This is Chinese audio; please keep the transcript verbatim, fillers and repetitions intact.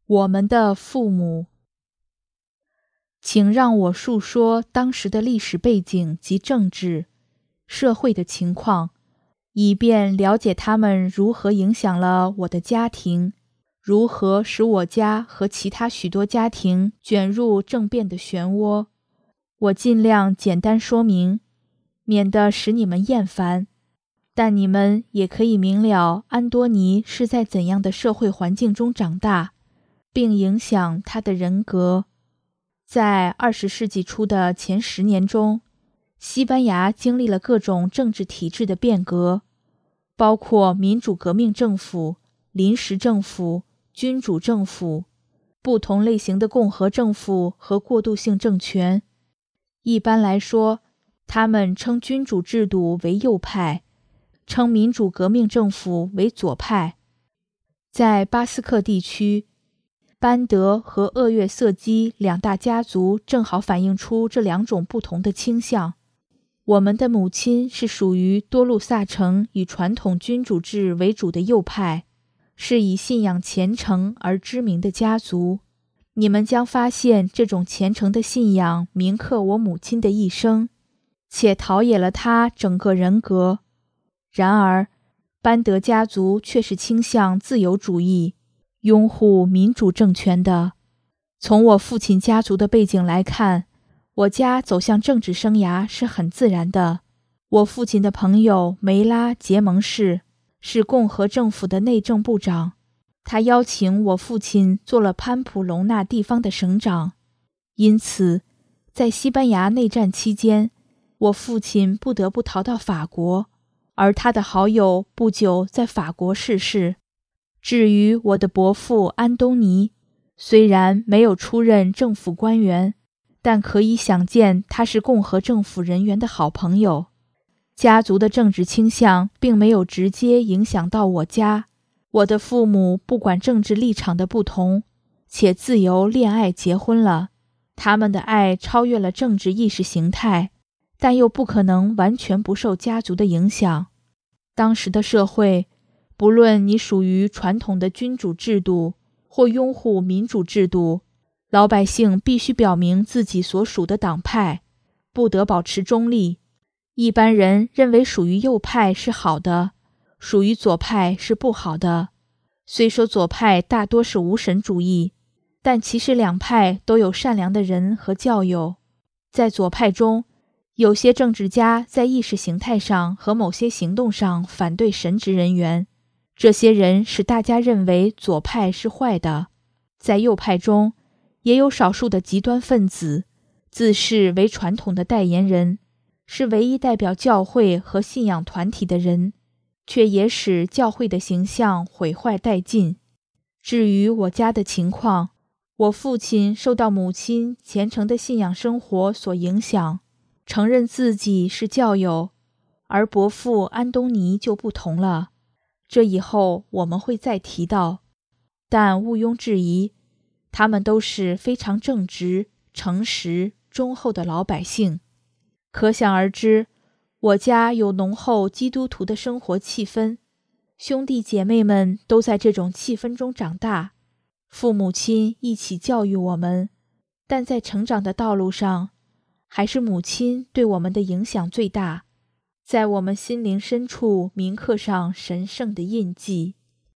我们的父母。请让我述说当时的历史背景及政治、社会的情况，以便了解他们如何影响了我的家庭，如何使我家和其他许多家庭卷入政变的漩涡。我尽量简单说明，免得使你们厌烦，但你们也可以明了安多尼是在怎样的社会环境中长大，并影响他的人格。在二十世纪初的前十年中，西班牙经历了各种政治体制的变革，包括民主革命政府、临时政府、君主政府、不同类型的共和政府和过渡性政权。一般来说，他们称君主制度为右派，称民主革命政府为左派。在巴斯克地区，班德和鄂岳瑟基两大家族正好反映出这两种不同的倾向。我们的母亲是属于多路萨城以传统君主制为主的右派，是以信仰虔诚而知名的家族。你们将发现这种虔诚的信仰铭刻我母亲的一生，且陶冶了她整个人格。然而，班德家族却是倾向自由主义，拥护民主政权的。从我父亲家族的背景来看，我家走向政治生涯是很自然的。我父亲的朋友梅拉结盟士是共和政府的内政部长，他邀请我父亲做了潘普隆纳地方的省长。因此，在西班牙内战期间，我父亲不得不逃到法国，而他的好友不久在法国逝世。至于我的伯父安东尼，虽然没有出任政府官员，但可以想见他是共和政府人员的好朋友。家族的政治倾向并没有直接影响到我家。我的父母不管政治立场的不同，且自由恋爱结婚了。他们的爱超越了政治意识形态，但又不可能完全不受家族的影响。当时的社会，不论你属于传统的君主制度或拥护民主制度，老百姓必须表明自己所属的党派，不得保持中立。一般人认为属于右派是好的，属于左派是不好的。虽说左派大多是无神主义，但其实两派都有善良的人和教友。在左派中，有些政治家在意识形态上和某些行动上反对神职人员，这些人使大家认为左派是坏的。在右派中，也有少数的极端分子，自视为传统的代言人，是唯一代表教会和信仰团体的人，却也使教会的形象毁坏殆尽。至于我家的情况，我父亲受到母亲虔诚的信仰生活所影响，承认自己是教友，而伯父安东尼就不同了。这以后我们会再提到，但毋庸置疑，他们都是非常正直、诚实、忠厚的老百姓。可想而知，我家有浓厚基督徒的生活气氛，兄弟姐妹们都在这种气氛中长大，父母亲一起教育我们，但在成长的道路上，还是母亲对我们的影响最大，在我们心灵深处铭刻上神圣的印记。